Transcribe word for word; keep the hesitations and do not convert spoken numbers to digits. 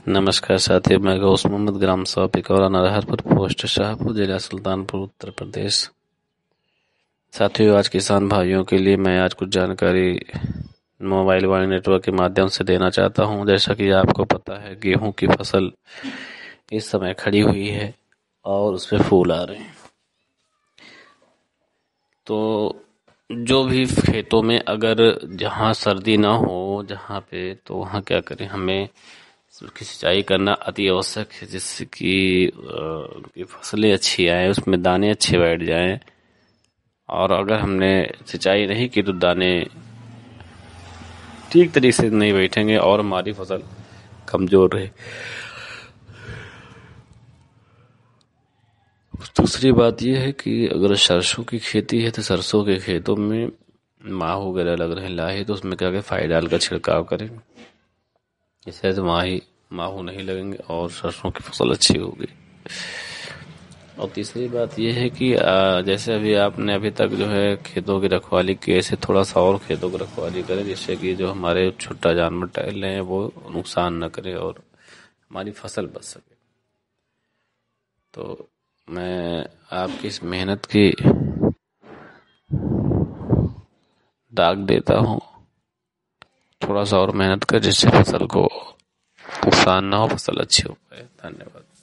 नमस्कार साथियों, मैं गौस मोहम्मद, ग्राम सौ पिकौरा नरहरपुर, पोस्ट शाहपुर, जिला सुल्तानपुर, उत्तर प्रदेश। साथियों, आज किसान भाइयों के लिए मैं आज कुछ जानकारी मोबाइल वाणी नेटवर्क के माध्यम से देना चाहता हूं। जैसा कि आपको पता है, गेहूं की फसल इस समय खड़ी हुई है और उसपे फूल आ रहे हैं। तो जो भी खेतों में अगर जहां सर्दी ना हो जहां पे, तो वहां क्या करें, हमें उसकी सिंचाई करना अति आवश्यक है, जिससे कि उनकी फसलें अच्छी आए, उसमें दाने अच्छे बैठ जाएं। और अगर हमने सिंचाई नहीं की तो दाने ठीक तरीके से नहीं बैठेंगे और हमारी फसल कमजोर रहे। दूसरी बात यह है कि अगर सरसों की खेती है तो सरसों के खेतों में माहू वगैरह लग रहे लाही, तो उसमें क्या फाइड डाल का छिड़काव करें, इससे तो माही माहू नहीं लगेंगे और सरसों की फसल अच्छी होगी। और तीसरी बात यह है कि जैसे अभी आपने अभी तक जो है खेतों की रखवाली की, ऐसे थोड़ा सा और खेतों की रखवाली करें, जिससे कि जो हमारे छोटा जानवर टहल रहे हैं वो नुकसान न करे और हमारी फसल बच सके। तो मैं आपकी इस मेहनत की दाग देता हूँ, थोड़ा सा और मेहनत कर, जिससे फसल को नुकसान ना हो, फसल अच्छी हो पाए। धन्यवाद।